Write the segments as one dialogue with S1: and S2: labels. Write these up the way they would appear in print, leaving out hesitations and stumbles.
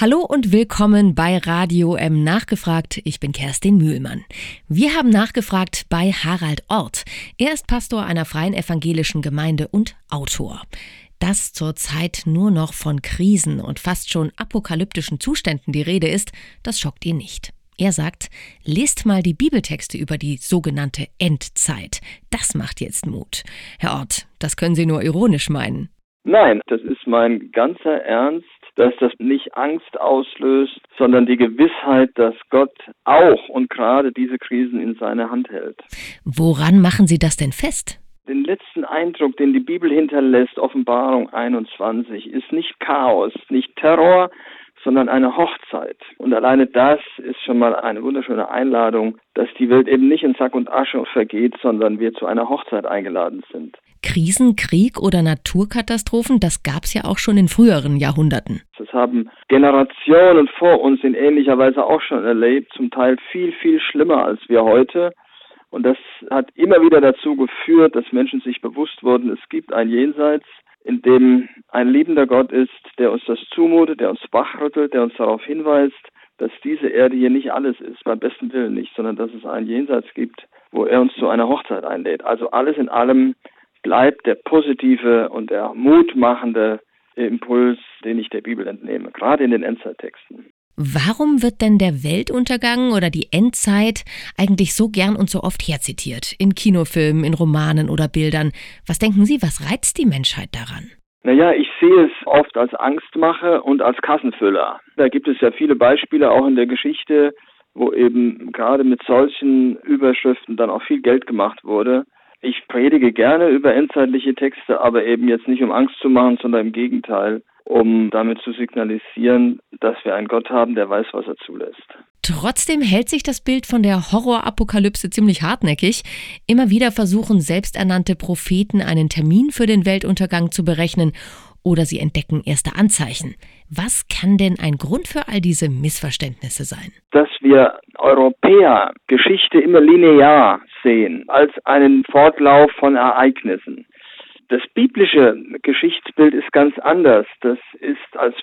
S1: Hallo und willkommen bei Radio M nachgefragt. Ich bin Kerstin Mühlmann. Wir haben nachgefragt bei Harald Orth. Er ist Pastor einer freien evangelischen Gemeinde und Autor. Dass zurzeit nur noch von Krisen und fast schon apokalyptischen Zuständen die Rede ist, das schockt ihn nicht. Er sagt, lest mal die Bibeltexte über die sogenannte Endzeit. Das macht jetzt Mut. Herr Orth, das können Sie nur ironisch meinen.
S2: Nein, das ist mein ganzer Ernst, dass das nicht Angst auslöst, sondern die Gewissheit, dass Gott auch und gerade diese Krisen in seiner Hand hält.
S1: Woran machen Sie das denn fest?
S2: Den letzten Eindruck, den die Bibel hinterlässt, Offenbarung 21, ist nicht Chaos, nicht Terror, sondern eine Hochzeit. Und alleine das ist schon mal eine wunderschöne Einladung, dass die Welt eben nicht in Sack und Asche vergeht, sondern wir zu einer Hochzeit eingeladen sind.
S1: Krisen, Krieg oder Naturkatastrophen, das gab es ja auch schon in früheren Jahrhunderten.
S2: Das haben Generationen vor uns in ähnlicher Weise auch schon erlebt, zum Teil viel, viel schlimmer als wir heute. Und das hat immer wieder dazu geführt, dass Menschen sich bewusst wurden, es gibt ein Jenseits, in dem ein liebender Gott ist, der uns das zumutet, der uns wachrüttelt, der uns darauf hinweist, dass diese Erde hier nicht alles ist, beim besten Willen nicht, sondern dass es ein Jenseits gibt, wo er uns zu einer Hochzeit einlädt. Also alles in allem bleibt der positive und der mutmachende Impuls, den ich der Bibel entnehme, gerade in den Endzeittexten.
S1: Warum wird denn der Weltuntergang oder die Endzeit eigentlich so gern und so oft herzitiert? In Kinofilmen, in Romanen oder Bildern. Was denken Sie, was reizt die Menschheit daran?
S2: Naja, ich sehe es oft als Angstmache und als Kassenfüller. Da gibt es ja viele Beispiele auch in der Geschichte, wo eben gerade mit solchen Überschriften dann auch viel Geld gemacht wurde. Ich predige gerne über endzeitliche Texte, aber eben jetzt nicht um Angst zu machen, sondern im Gegenteil, um damit zu signalisieren, dass wir einen Gott haben, der weiß, was er zulässt.
S1: Trotzdem hält sich das Bild von der Horrorapokalypse ziemlich hartnäckig. Immer wieder versuchen selbsternannte Propheten, einen Termin für den Weltuntergang zu berechnen, oder sie entdecken erste Anzeichen. Was kann denn ein Grund für all diese Missverständnisse sein?
S2: Dass wir Europäer Geschichte immer linear sehen, als einen Fortlauf von Ereignissen. Das biblische Geschichtsbild ist ganz anders. Das ist als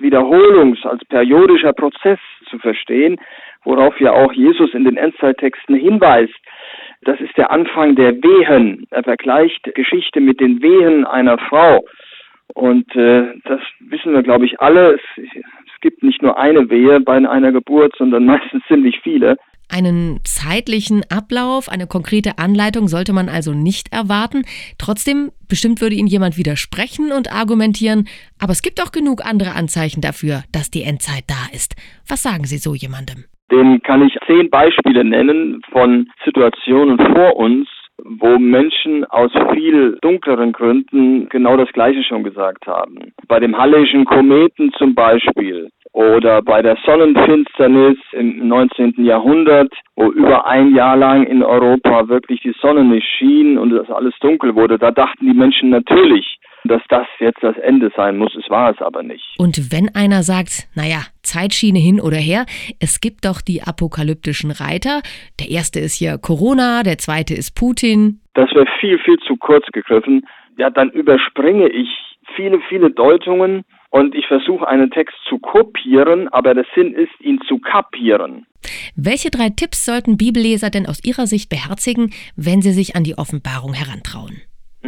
S2: als periodischer Prozess zu verstehen, worauf ja auch Jesus in den Endzeittexten hinweist. Das ist der Anfang der Wehen. Er vergleicht Geschichte mit den Wehen einer Frau. Und das wissen wir, glaube ich, alle. Es gibt nicht nur eine Wehe bei einer Geburt, sondern meistens ziemlich viele.
S1: Einen zeitlichen Ablauf, eine konkrete Anleitung sollte man also nicht erwarten. Trotzdem, bestimmt würde Ihnen jemand widersprechen und argumentieren, aber es gibt auch genug andere Anzeichen dafür, dass die Endzeit da ist. Was sagen Sie so jemandem?
S2: Dem kann ich 10 Beispiele nennen von Situationen vor uns, wo Menschen aus viel dunkleren Gründen genau das Gleiche schon gesagt haben. Bei dem Halleyschen Kometen zum Beispiel oder bei der Sonnenfinsternis im 19. Jahrhundert, wo über ein Jahr lang in Europa wirklich die Sonne nicht schien und das alles dunkel wurde. Da dachten die Menschen natürlich, dass das jetzt das Ende sein muss. Es war es aber nicht.
S1: Und wenn einer sagt, naja, Zeitschiene hin oder her, es gibt doch die apokalyptischen Reiter. Der erste ist hier Corona, der zweite ist Putin.
S2: Das wäre viel, viel zu kurz gegriffen. Ja, dann überspringe ich viele, viele Deutungen und ich versuche einen Text zu kopieren, aber der Sinn ist, ihn zu kapieren.
S1: Welche 3 Tipps sollten Bibelleser denn aus Ihrer Sicht beherzigen, wenn sie sich an die Offenbarung herantrauen?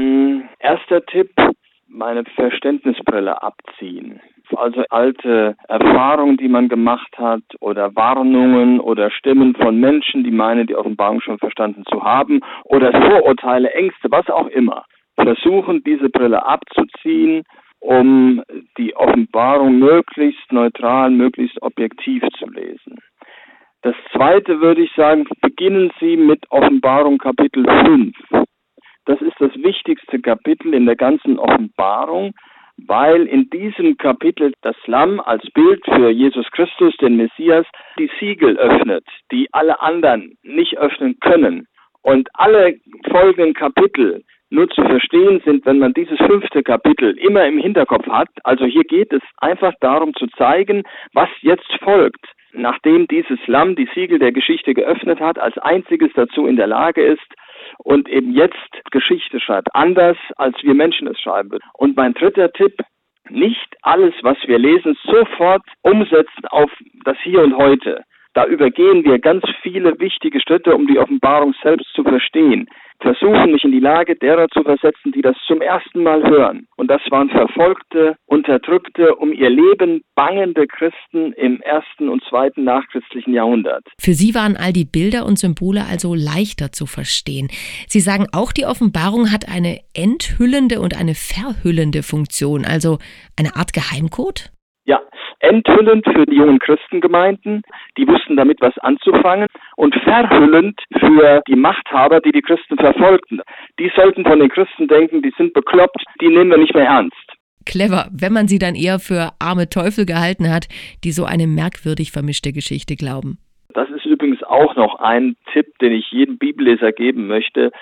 S2: Erster Tipp, meine Verständnisbrille abziehen. Also alte Erfahrungen, die man gemacht hat oder Warnungen oder Stimmen von Menschen, die meinen, die Offenbarung schon verstanden zu haben oder Vorurteile, Ängste, was auch immer. Versuchen, diese Brille abzuziehen, um die Offenbarung möglichst neutral, möglichst objektiv zu lesen. Das Zweite würde ich sagen, beginnen Sie mit Offenbarung Kapitel 5. Das ist das wichtigste Kapitel in der ganzen Offenbarung, weil in diesem Kapitel das Lamm als Bild für Jesus Christus, den Messias, die Siegel öffnet, die alle anderen nicht öffnen können. Und alle folgenden Kapitel nur zu verstehen sind, wenn man dieses 5. Kapitel immer im Hinterkopf hat. Also hier geht es einfach darum zu zeigen, was jetzt folgt, nachdem dieses Lamm die Siegel der Geschichte geöffnet hat, als einziges dazu in der Lage ist und eben jetzt Geschichte schreibt, anders als wir Menschen es schreiben würden. Und mein 3. Tipp, nicht alles, was wir lesen, sofort umsetzen auf das Hier und Heute. Da übergehen wir ganz viele wichtige Schritte, um die Offenbarung selbst zu verstehen. Versuchen, mich in die Lage derer zu versetzen, die das zum ersten Mal hören. Und das waren verfolgte, unterdrückte, um ihr Leben bangende Christen im 1. und 2. nachchristlichen Jahrhundert.
S1: Für Sie waren all die Bilder und Symbole also leichter zu verstehen. Sie sagen auch, die Offenbarung hat eine enthüllende und eine verhüllende Funktion, also eine Art Geheimcode?
S2: Ja, enthüllend für die jungen Christengemeinden, die wussten damit was anzufangen, und verhüllend für die Machthaber, die die Christen verfolgten. Die sollten von den Christen denken, die sind bekloppt, die nehmen wir nicht mehr ernst.
S1: Clever, wenn man sie dann eher für arme Teufel gehalten hat, die so eine merkwürdig vermischte Geschichte glauben.
S2: Das ist übrigens auch noch ein Tipp, den ich jedem Bibelleser geben möchte.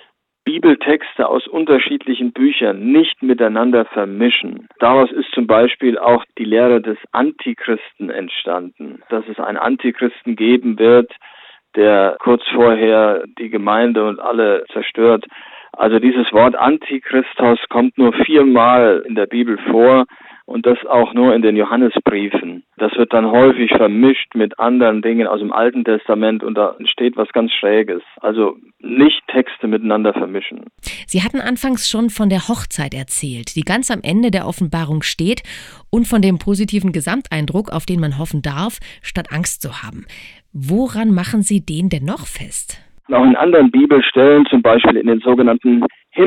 S2: Bibeltexte aus unterschiedlichen Büchern nicht miteinander vermischen. Daraus ist zum Beispiel auch die Lehre des Antichristen entstanden, dass es einen Antichristen geben wird, der kurz vorher die Gemeinde und alle zerstört. Also dieses Wort Antichristos kommt nur 4-mal in der Bibel vor und das auch nur in den Johannesbriefen. Das wird dann häufig vermischt mit anderen Dingen aus dem Alten Testament und da entsteht was ganz Schräges. Also nicht Texte miteinander vermischen.
S1: Sie hatten anfangs schon von der Hochzeit erzählt, die ganz am Ende der Offenbarung steht und von dem positiven Gesamteindruck, auf den man hoffen darf, statt Angst zu haben. Woran machen Sie den denn noch fest?
S2: Auch in anderen Bibelstellen, zum Beispiel in den sogenannten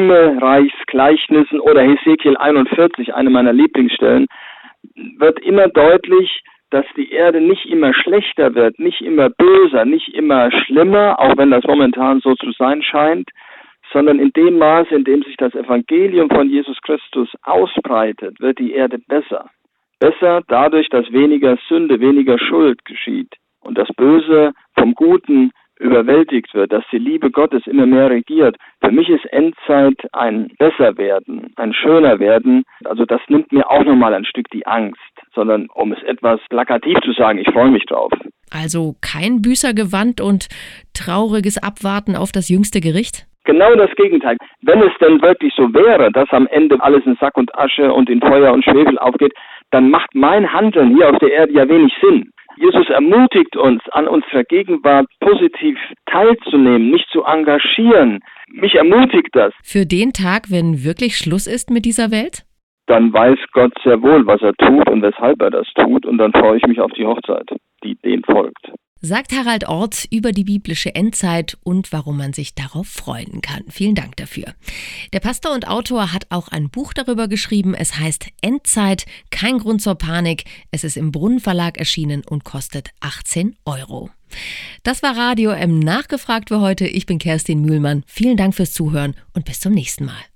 S2: Himmelreichsgleichnissen oder Hesekiel 41, eine meiner Lieblingsstellen, wird immer deutlich, dass die Erde nicht immer schlechter wird, nicht immer böser, nicht immer schlimmer, auch wenn das momentan so zu sein scheint, sondern in dem Maße, in dem sich das Evangelium von Jesus Christus ausbreitet, wird die Erde besser. Besser dadurch, dass weniger Sünde, weniger Schuld geschieht und das Böse vom Guten überwältigt wird, dass die Liebe Gottes immer mehr regiert. Für mich ist Endzeit ein Besserwerden, ein Schönerwerden. Also das nimmt mir auch nochmal ein Stück die Angst, sondern um es etwas plakativ zu sagen, ich freue mich drauf.
S1: Also kein Büßergewand und trauriges Abwarten auf das jüngste Gericht?
S2: Genau das Gegenteil. Wenn es denn wirklich so wäre, dass am Ende alles in Sack und Asche und in Feuer und Schwefel aufgeht, dann macht mein Handeln hier auf der Erde ja wenig Sinn. Jesus ermutigt uns, an unserer Gegenwart positiv teilzunehmen, mich zu engagieren. Mich ermutigt das.
S1: Für den Tag, wenn wirklich Schluss ist mit dieser Welt?
S2: Dann weiß Gott sehr wohl, was er tut und weshalb er das tut. Und dann freue ich mich auf die Hochzeit, die dem folgt.
S1: Sagt Harald Orth über die biblische Endzeit und warum man sich darauf freuen kann. Vielen Dank dafür. Der Pastor und Autor hat auch ein Buch darüber geschrieben. Es heißt Endzeit, kein Grund zur Panik. Es ist im Brunnen Verlag erschienen und kostet 18 €. Das war Radio M nachgefragt für heute. Ich bin Kerstin Mühlmann. Vielen Dank fürs Zuhören und bis zum nächsten Mal.